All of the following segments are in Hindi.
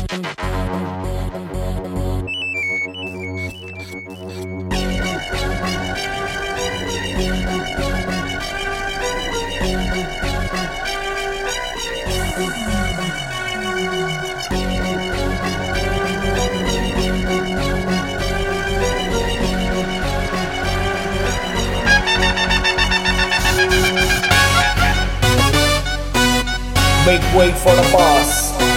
Make way for the boss.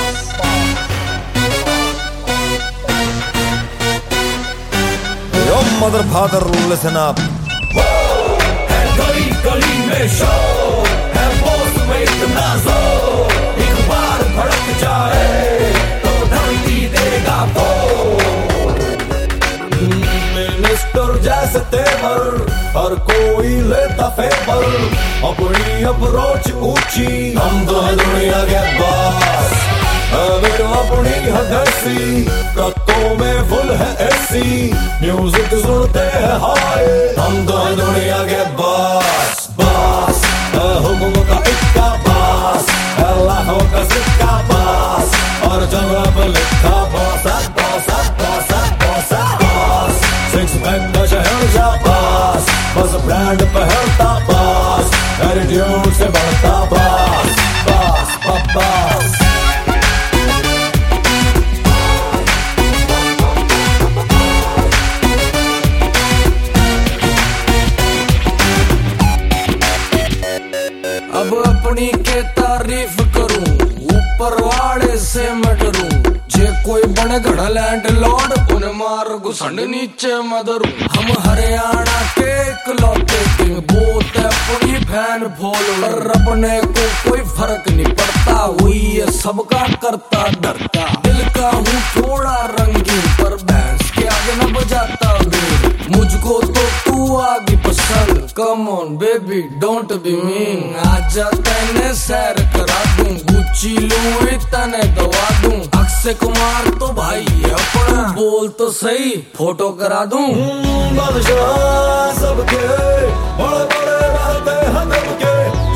Yo mother father, listen up. है गली गली में शोर, है बॉस में इतना जोर, एक बार भड़क जाए तो धरती देगा बोल। मिनिस्टर जैसे तेवर हर कोई लेता फेवर, अपनी अप्रोच ऊंची, हम तो है दुनिया के बॉस। मेरा अपनी है देसी, ट्रकों में फुल है एसी, म्यूजिक सुनते हैं हाय, हम तो है दुनिया के बॉस। बॉस हुक्म का इक्का बॉस, लाखों का सिक्का बॉस, और जगह पर लिखा boss boss boss boss boss. Six pack का शहर जा बॉस, बस ब्रांड पहनता बॉस, एटीट्यूड से बढ़ता बॉस बॉस बॉस। अब अपनी के तारीफ करूं, ऊपर वाले से मैं डरूं, जे कोई बने घड़ा लैंड लॉर्ड, उन्हें मार घुसंड नीचे मदरू। हम हरियाणा के इकलौते किंग, बोलते अपनी फैन फॉलोअर, अपने को कोई फर्क नहीं पड़ता, हुई ये सबका करता डरता। दिल का हूँ थोड़ा रंगीन, पर भैंस के आगे न बजाता बीन, मुझको तो तू आगे पसंद, come on baby don't be mean. आजा तने सैर करा दूं, गुच्ची लूं तने दवा दूं, अक्षय कुमार तो भाई अपना, बोल तो सही फोटो करा दूं। बादशाह सबके बड़े बड़े रहते हैं दबके,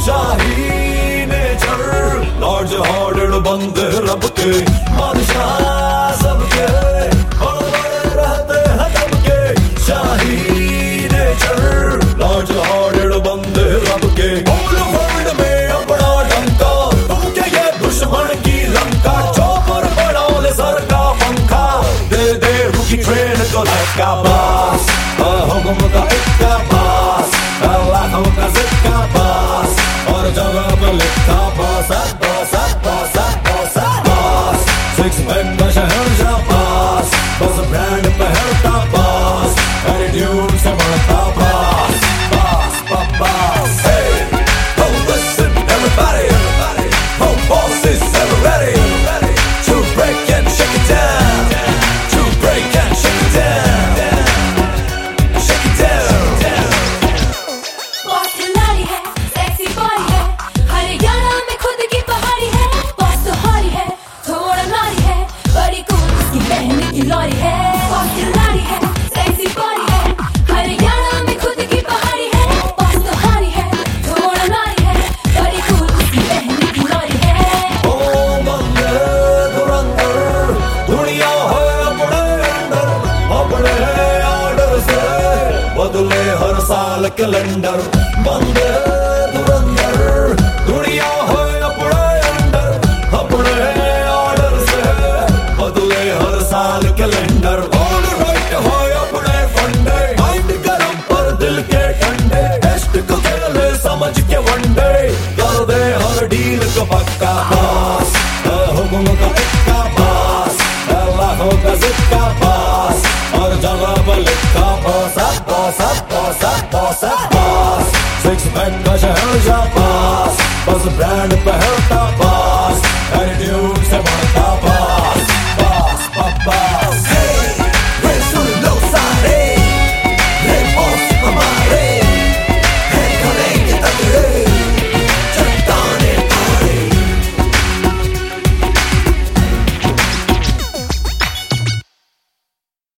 शाही नेचर लॉर्ड हार्डेड बंदे रब के। बादशाह सबके बड़े बड़े रहते हैं दबके, शाही नेचर लॉर्ड हार्डेड बंदे रब के। होल वर्ल्ड में अपना डंका, तुम क्या ये दुश्मन की लंका, चौपर बढ़ाओ ले सर का पंखा, दे दे रुकी ट्रेन को धक्का बॉस। हुक्म का इक्का बॉस, लाखों का सिक्का बॉस, और जगह पर लिखा boss boss boss boss boss. Six pack का शहर जा बॉस, बस ब्रांड पहनता बॉस, एटीट्यूड से बढ़ता boss boss boss. Hey, oh listen everybody, oh boss is ever ready to break and shake it down, to break and shake it down, shake it down। Boss खिलाड़ी है, सेक्सी बॉडी है, हरियाणा में खुद की पहाड़ी है, बॉस तो हारी है, थोड़ा नारी है, बड़ी कूल उसकी बहन की लॉरी है। बॉस खिलाड़ी है, सेक्सी बॉडी है, हरियाणा में खुद की पहाड़ी है, बॉस तो हारी है, थोड़ा नारी है, बड़ी कूल उसकी बहन की लॉरी है। ओ बंदे धुरंधर, दुनिया है अपने अंदर, अपने ऑर्डर से बदले हर साल कैलेंडर। बंदे धुरंधर, दुनिया है अपने अंदर, अपने ऑर्डर से बदले हर साल कैलेंडर। ऑल राइट है अपने फंडे, माइंड गरम पर दिल के ठंडे, टेस्ट को खेले समझ के वनडे, कर दे हर डील को पक्का बॉस। हुक्म का इक्का बॉस, लाखों का सिक्का बॉस, और जगह पर लिखा boss boss boss boss boss. Six pack का शहर जा बॉस, बस ब्रांड पहनता बॉस,